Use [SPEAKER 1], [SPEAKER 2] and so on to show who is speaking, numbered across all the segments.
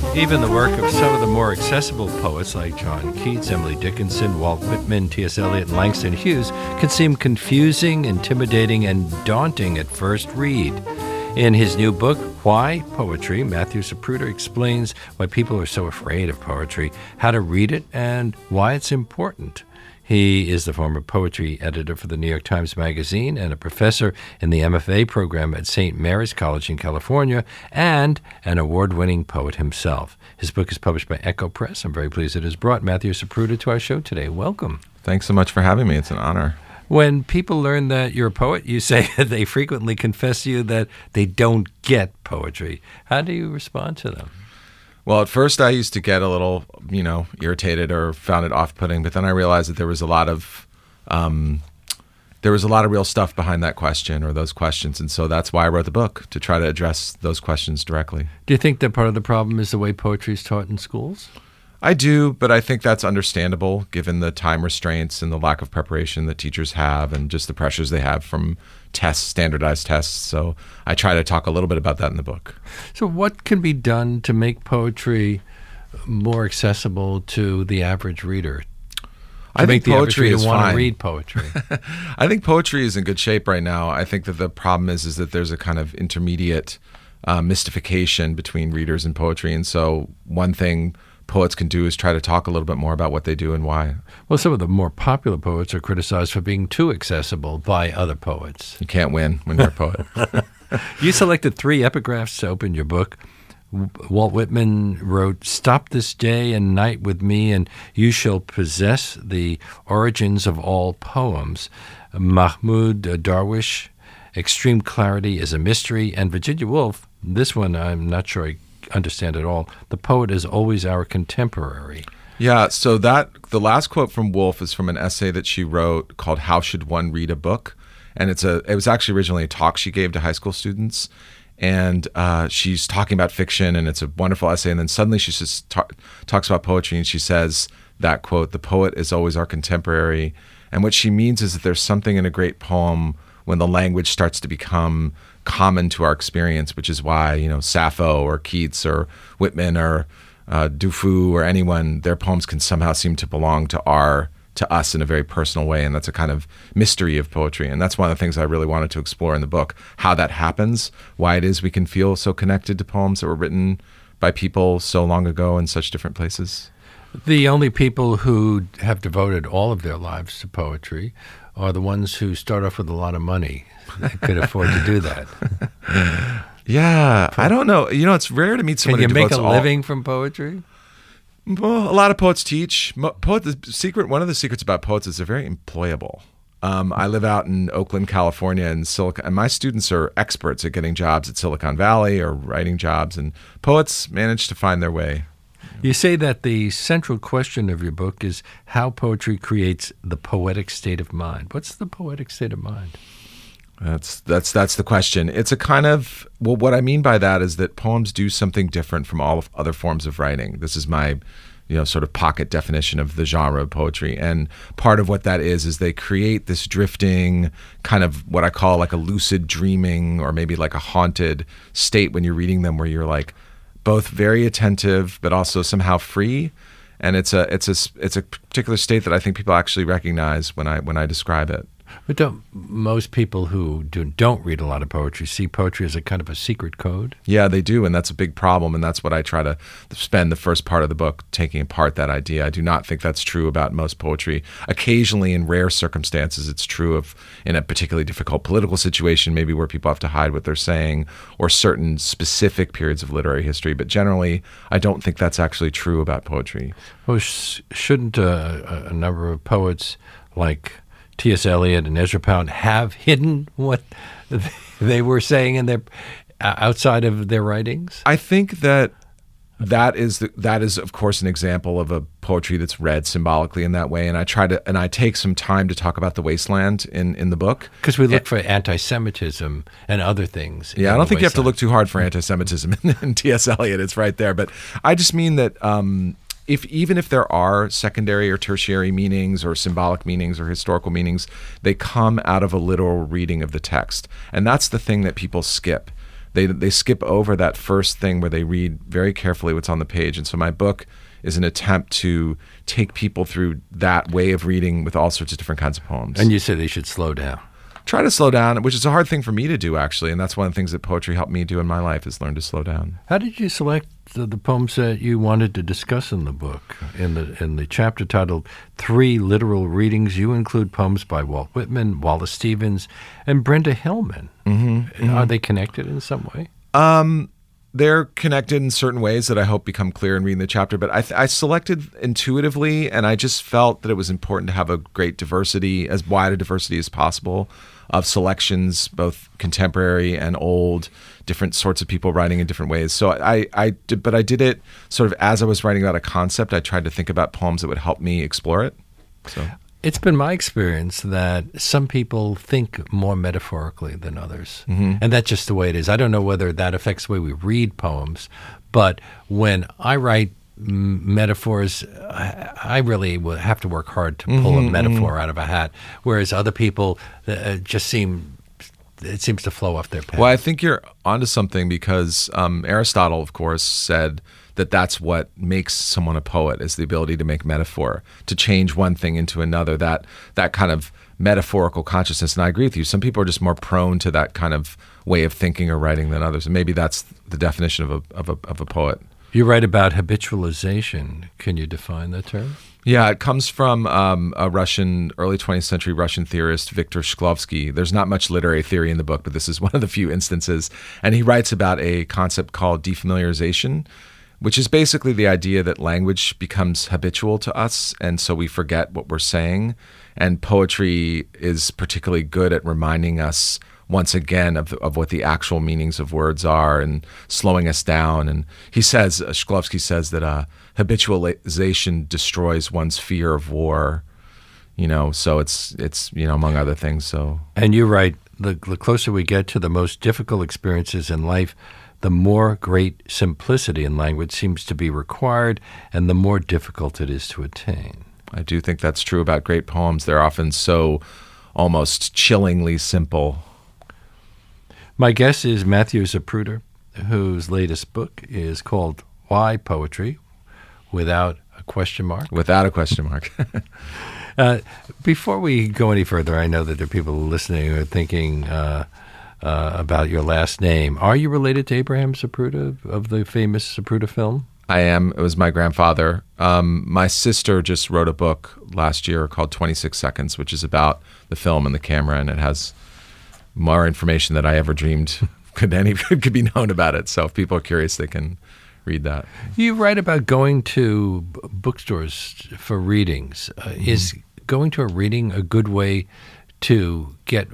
[SPEAKER 1] Even the work of some of the more accessible poets like John Keats, Emily Dickinson, Walt Whitman, T.S. Eliot, and Langston Hughes can seem confusing, intimidating, and daunting at first read. In his new book, Why Poetry, Matthew Zapruder explains why people are so afraid of poetry, how to read it, and why it's important. He is the former poetry editor for the New York Times Magazine and a professor in the MFA program at St. Mary's College in California, and an award-winning poet himself. His book is published by Echo Press. I'm very pleased it has brought Matthew Zapruder to our show today. Welcome.
[SPEAKER 2] Thanks so much for having me. It's an honor.
[SPEAKER 1] When people learn that you're a poet, you say they frequently confess to you that they don't get poetry. How do you respond to them?
[SPEAKER 2] Well, at first I used to get a little, irritated or found it off-putting, but then I realized that there was a lot of real stuff behind that question or those questions, and so that's why I wrote the book, to try to address those questions directly.
[SPEAKER 1] Do you think that part of the problem is the way poetry is taught in schools?
[SPEAKER 2] I do, but I think that's understandable given the time restraints and the lack of preparation that teachers have and just the pressures they have from tests, standardized tests. So I try to talk a little bit about that in the book.
[SPEAKER 1] So what can be done to make poetry more accessible to the average reader?
[SPEAKER 2] I think poetry is
[SPEAKER 1] want
[SPEAKER 2] fine.
[SPEAKER 1] To read poetry.
[SPEAKER 2] I think poetry is in good shape right now. I think that the problem is that there's a kind of intermediate mystification between readers and poetry. And so one thing poets can do is try to talk a little bit more about what they do and why.
[SPEAKER 1] Well, some of the more popular poets are criticized for being too accessible by other poets.
[SPEAKER 2] You can't win when you're a poet.
[SPEAKER 1] You selected 3 epigraphs to open your book. Walt Whitman wrote, "Stop this day and night with me, and you shall possess the origins of all poems." Mahmoud Darwish, "Extreme clarity is a mystery." And Virginia Woolf, this one I'm not sure I understand at all, "The poet is always our contemporary."
[SPEAKER 2] Yeah, so the last quote from Woolf is from an essay that she wrote called "How Should One Read a Book?" And it was actually originally a talk she gave to high school students. And she's talking about fiction, and it's a wonderful essay. And then suddenly she just talks about poetry, and she says that quote, "The poet is always our contemporary." And what she means is that there's something in a great poem when the language starts to become common to our experience, which is why, Sappho or Keats or Whitman or Dufu or anyone, their poems can somehow seem to belong to us in a very personal way. And that's a kind of mystery of poetry. And that's one of the things I really wanted to explore in the book, how that happens, why it is we can feel so connected to poems that were written by people so long ago in such different places.
[SPEAKER 1] The only people who have devoted all of their lives to poetry are the ones who start off with a lot of money. They could afford to do that.
[SPEAKER 2] Yeah, I don't know. It's rare to meet someone who devotes
[SPEAKER 1] Can you make a living from poetry?
[SPEAKER 2] Well, a lot of poets teach. One of the secrets about poets is they're very employable. I live out in Oakland, California, and my students are experts at getting jobs at Silicon Valley or writing jobs, and poets manage to find their way.
[SPEAKER 1] You say that the central question of your book is how poetry creates the poetic state of mind. What's the poetic state of mind?
[SPEAKER 2] That's the question. It's a kind of, what I mean by that is that poems do something different from all of other forms of writing. This is my, sort of pocket definition of the genre of poetry. And part of what that is they create this drifting kind of what I call like a lucid dreaming or maybe like a haunted state when you're reading them, where you're like both very attentive but also somehow free. And it's a particular state that I think people actually recognize when I describe it.
[SPEAKER 1] But don't most people who don't read a lot of poetry see poetry as a kind of a secret code?
[SPEAKER 2] Yeah, they do, and that's a big problem, and that's what I try to spend the first part of the book taking apart that idea. I do not think that's true about most poetry. Occasionally, in rare circumstances, it's true in a particularly difficult political situation, maybe where people have to hide what they're saying, or certain specific periods of literary history, but generally, I don't think that's actually true about poetry.
[SPEAKER 1] Well, shouldn't a number of poets like T.S. Eliot and Ezra Pound have hidden what they were saying in their outside of their writings?
[SPEAKER 2] I think that is of course an example of a poetry that's read symbolically in that way, and I take some time to talk about the wasteland in the book,
[SPEAKER 1] because we look for anti-Semitism and other things.
[SPEAKER 2] Yeah, I don't think you have to look too hard for anti-Semitism in T.S. Eliot. It's right there, but I just mean that even if there are secondary or tertiary meanings or symbolic meanings or historical meanings, they come out of a literal reading of the text. And that's the thing that people skip. they skip over that first thing where they read very carefully what's on the page. And so my book is an attempt to take people through that way of reading with all sorts of different kinds of poems.
[SPEAKER 1] And you say they should slow down.
[SPEAKER 2] Try to slow down, which is a hard thing for me to do, actually. And that's one of the things that poetry helped me do in my life, is learn to slow down.
[SPEAKER 1] How did you select the poems that you wanted to discuss in the book? In the chapter titled 3 Literal Readings, you include poems by Walt Whitman, Wallace Stevens, and Brenda Hillman. Are they connected in some way?
[SPEAKER 2] They're connected in certain ways that I hope become clear in reading the chapter, but I selected intuitively, and I just felt that it was important to have a great diversity, as wide a diversity as possible, of selections, both contemporary and old, different sorts of people writing in different ways. So I did it sort of as I was writing about a concept. I tried to think about poems that would help me explore it. So
[SPEAKER 1] it's been my experience that some people think more metaphorically than others. And that's just the way it is. I don't know whether that affects the way we read poems, but when I write metaphors, I really will have to work hard to pull a metaphor out of a hat, whereas other people it seems to flow off their pen.
[SPEAKER 2] Well, I think you're onto something, because Aristotle, of course, said that that's what makes someone a poet, is the ability to make metaphor, to change one thing into another, that kind of metaphorical consciousness. And I agree with you. Some people are just more prone to that kind of way of thinking or writing than others. And maybe that's the definition of a poet.
[SPEAKER 1] You write about habitualization. Can you define that term?
[SPEAKER 2] Yeah, it comes from a Russian, early 20th century Russian theorist, Viktor Shklovsky. There's not much literary theory in the book, but this is one of the few instances. And he writes about a concept called defamiliarization, which is basically the idea that language becomes habitual to us, and so we forget what we're saying. And poetry is particularly good at reminding us once again of what the actual meanings of words are, and slowing us down. And he says, Shklovsky says, that habitualization destroys one's fear of war. So it's among other things. So,
[SPEAKER 1] and you write, the closer we get to the most difficult experiences in life, the more great simplicity in language seems to be required, and the more difficult it is to attain.
[SPEAKER 2] I do think that's true about great poems. They're often so almost chillingly simple.
[SPEAKER 1] My guest is Matthew Zapruder, whose latest book is called Why Poetry? Without a question mark.
[SPEAKER 2] Without a question mark.
[SPEAKER 1] Before we go any further, I know that there are people listening who are thinking about your last name. Are you related to Abraham Zapruder of the famous Zapruder film?
[SPEAKER 2] I am. It was my grandfather. My sister just wrote a book last year called 26 Seconds, which is about the film and the camera, and it has more information than I ever dreamed could be known about it. So if people are curious, they can read that.
[SPEAKER 1] You write about going to bookstores for readings. Is going to a reading a good way to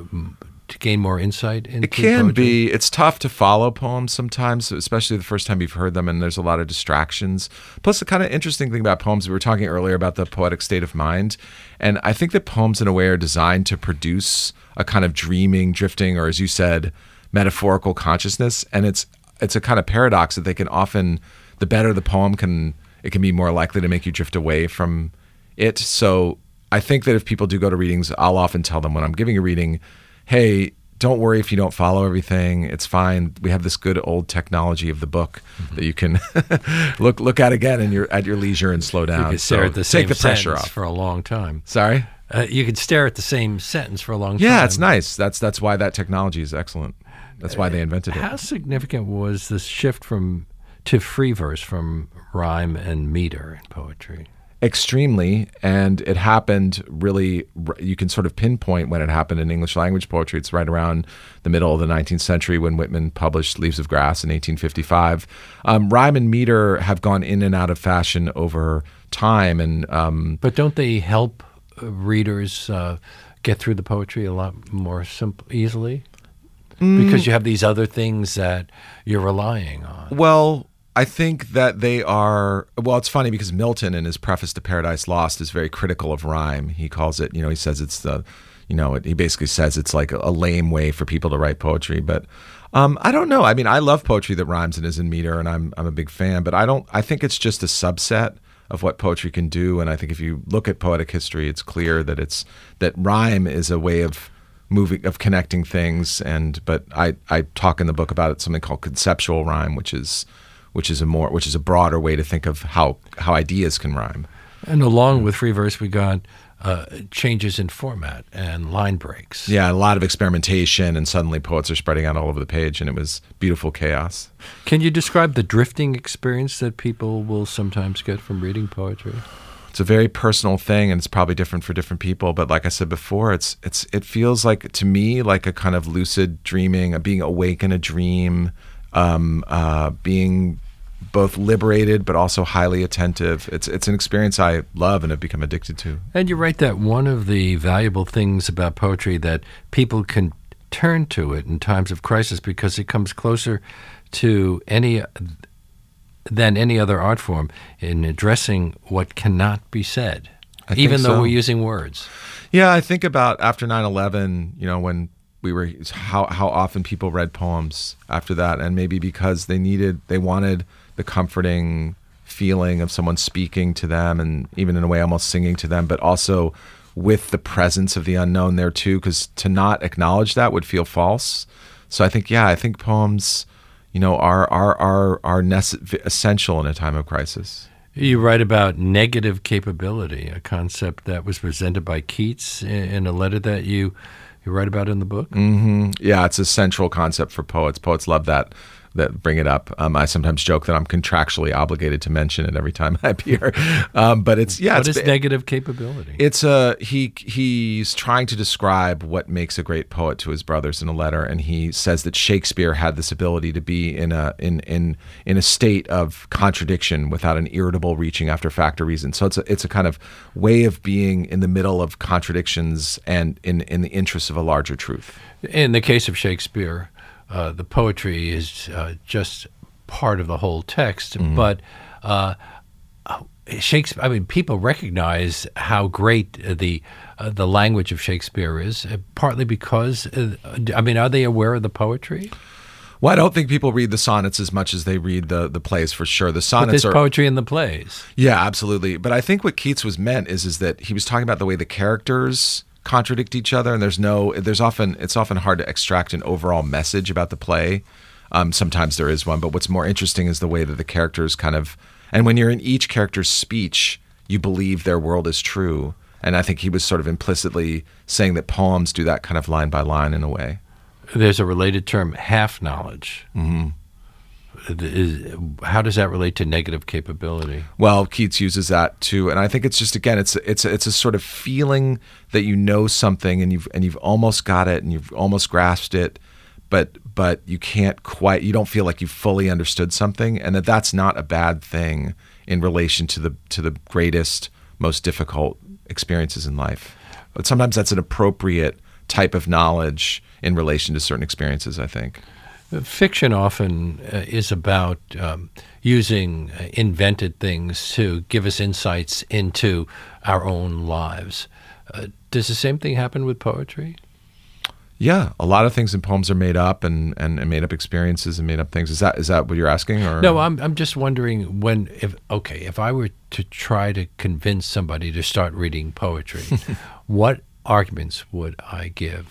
[SPEAKER 1] gain more insight into
[SPEAKER 2] It can
[SPEAKER 1] poetry?
[SPEAKER 2] be. It's tough to follow poems sometimes, especially the first time you've heard them, and there's a lot of distractions. Plus, the kind of interesting thing about poems, we were talking earlier about the poetic state of mind, and I think that poems in a way are designed to produce a kind of dreaming, drifting, or as you said, metaphorical consciousness. And it's a kind of paradox that they can often, the better the poem it can be more likely to make you drift away from it. So I think that if people do go to readings, I'll often tell them when I'm giving a reading, hey, don't worry if you don't follow everything. It's fine. We have this good old technology of the book that you can look at again at your leisure and slow down.
[SPEAKER 1] You can stare at the same
[SPEAKER 2] take the pressure
[SPEAKER 1] sentence
[SPEAKER 2] off
[SPEAKER 1] for a long time.
[SPEAKER 2] Sorry?
[SPEAKER 1] You can stare at the same sentence for a long time.
[SPEAKER 2] Yeah, it's nice. That's why that technology is excellent. That's why they invented it.
[SPEAKER 1] How significant was this shift to free verse from rhyme and meter in poetry?
[SPEAKER 2] Extremely, and it happened really, you can sort of pinpoint when it happened in English language poetry. It's right around the middle of the 19th century when Whitman published Leaves of Grass in 1855. Rhyme and meter have gone in and out of fashion over time.
[SPEAKER 1] But don't they help readers get through the poetry a lot more easily? Because you have these other things that you're relying on.
[SPEAKER 2] Well, I think that they are, well, it's funny because Milton in his preface to Paradise Lost is very critical of rhyme. He calls it, he says it's he basically says it's like a lame way for people to write poetry. But I don't know. I mean, I love poetry that rhymes and is in meter, and I'm a big fan, but I think it's just a subset of what poetry can do. And I think if you look at poetic history, it's clear that rhyme is a way of connecting things. But I talk in the book about something called conceptual rhyme, which is a broader way to think of how ideas can rhyme.
[SPEAKER 1] And along with free verse, we got changes in format and line breaks.
[SPEAKER 2] Yeah, a lot of experimentation, and suddenly poets are spreading out all over the page, and it was beautiful chaos.
[SPEAKER 1] Can you describe the drifting experience that people will sometimes get from reading poetry?
[SPEAKER 2] It's a very personal thing, and it's probably different for different people. But like I said before, it feels like, to me, like a kind of lucid dreaming, being awake in a dream, being both liberated but also highly attentive. It's an experience I love and have become addicted to.
[SPEAKER 1] And you write that one of the valuable things about poetry that people can turn to it in times of crisis because it comes closer to than any other art form in addressing what cannot be said, even though we're using words.
[SPEAKER 2] Yeah, I think about after 9/11, when how often people read poems after that, and maybe because they wanted the comforting feeling of someone speaking to them, and even in a way almost singing to them, but also with the presence of the unknown there too, because to not acknowledge that would feel false. So I think poems, are essential in a time of crisis.
[SPEAKER 1] You write about negative capability, a concept that was presented by Keats in a letter that you write about in the book.
[SPEAKER 2] Mm-hmm. Yeah, it's a central concept for poets. Poets love that bring it up. I sometimes joke that I'm contractually obligated to mention it every time I appear. But it's
[SPEAKER 1] What is negative capability?
[SPEAKER 2] It's he's trying to describe what makes a great poet to his brothers in a letter, and he says that Shakespeare had this ability to be in a state of contradiction without an irritable reaching after fact or reason. So it's a kind of way of being in the middle of contradictions and in the interest of a larger truth.
[SPEAKER 1] In the case of Shakespeare, the poetry is just part of the whole text, but Shakespeare. I mean, people recognize how great the language of Shakespeare is, partly because. Are they aware of the poetry?
[SPEAKER 2] Well, I don't think people read the sonnets as much as they read the plays, for sure. The sonnets
[SPEAKER 1] there's poetry in the plays.
[SPEAKER 2] Yeah, absolutely. But I think what Keats was meant is that he was talking about the way the characters contradict each other, and it's often hard to extract an overall message about the play. Sometimes there is one, but what's more interesting is the way that the characters and when you're in each character's speech, you believe their world is true. And I think he was sort of implicitly saying that poems do that kind of line by line in a way.
[SPEAKER 1] There's a related term, half knowledge. Mm-hmm. How does that relate to negative capability?
[SPEAKER 2] Well, Keats uses that too, and I think it's just, again, it's a sort of feeling that you know something and you've almost got it and you've almost grasped it, but you can't quite. You don't feel like you've fully understood something, and that's not a bad thing in relation to the greatest, most difficult experiences in life. But sometimes that's an appropriate type of knowledge in relation to certain experiences, I think.
[SPEAKER 1] Fiction often is about using invented things to give us insights into our own lives. Does the same thing happen with poetry?
[SPEAKER 2] Yeah, a lot of things in poems are made up and made up experiences and made up things. Is that what you're asking? Or
[SPEAKER 1] no, I'm just wondering if I were to try to convince somebody to start reading poetry, what arguments would I give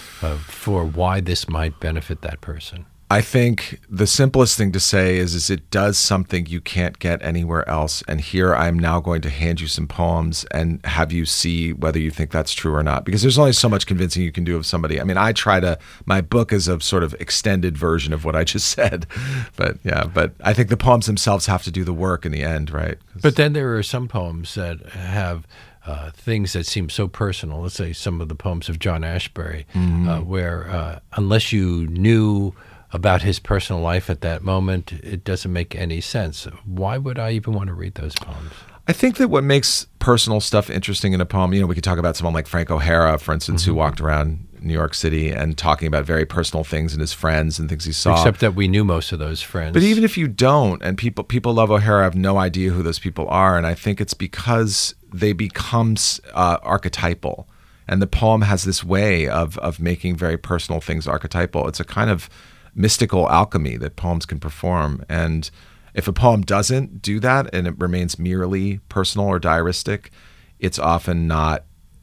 [SPEAKER 1] for why this might benefit that person?
[SPEAKER 2] I think the simplest thing to say is it does something you can't get anywhere else. And here I'm now going to hand you some poems and have you see whether you think that's true or not. Because there's only so much convincing you can do of somebody. I mean, my book is a sort of extended version of what I just said. But I think the poems themselves have to do the work in the end, right?
[SPEAKER 1] But then there are some poems that have things that seem so personal. Let's say some of the poems of John Ashbery, where unless you knew about his personal life at that moment, it doesn't make any sense. Why would I even want to read those poems?
[SPEAKER 2] I think that what makes personal stuff interesting in a poem, we could talk about someone like Frank O'Hara, for instance, who walked around New York City and talking about very personal things and his friends and things he saw.
[SPEAKER 1] Except that we knew most of those friends.
[SPEAKER 2] But even if you don't, and people love O'Hara, have no idea who those people are, and I think it's because they become archetypal. And the poem has this way of making very personal things archetypal. It's a kind of mystical alchemy that poems can perform. And if a poem doesn't do that and it remains merely personal or diaristic, it's often not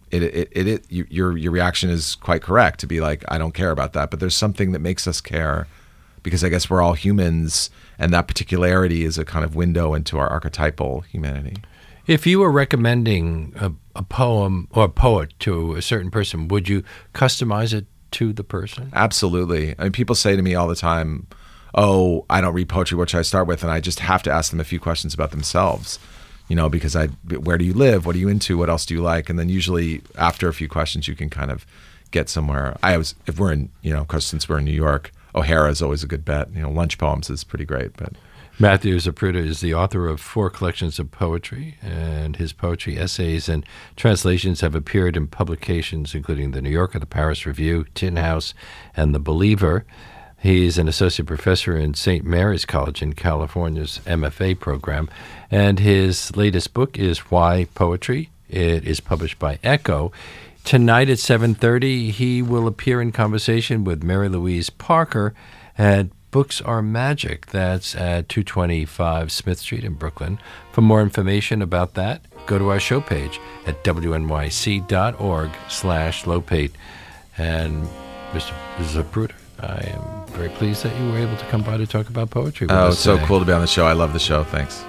[SPEAKER 2] your reaction is quite correct to be like, I don't care about that. But there's something that makes us care, because I guess we're all humans, and that particularity is a kind of window into our archetypal humanity.
[SPEAKER 1] If you were recommending a poem or a poet to a certain person, would you customize it to the person?
[SPEAKER 2] Absolutely. I mean, people say to me all the time, oh, I don't read poetry, what should I start with? And I just have to ask them a few questions about themselves, because where do you live? What are you into? What else do you like? And then usually after a few questions, you can kind of get somewhere. If we're in, of course, since we're in New York, O'Hara is always a good bet. Lunch poems is pretty great, but...
[SPEAKER 1] Matthew Zapruder is the author of 4 collections of poetry, and his poetry, essays, and translations have appeared in publications including The New Yorker, The Paris Review, Tin House, and The Believer. He's an associate professor in St. Mary's College in California's MFA program, and his latest book is Why Poetry. It is published by Echo. Tonight at 7:30, he will appear in conversation with Mary Louise Parker at Books Are Magic. That's at 225 Smith Street in Brooklyn. For more information about that, go to our show page at wnyc.org/Lopate. And Mr. Zapruder, I am very pleased that you were able to come by to talk about poetry with us
[SPEAKER 2] so
[SPEAKER 1] today.
[SPEAKER 2] Cool to be on the show. I love the show. Thanks.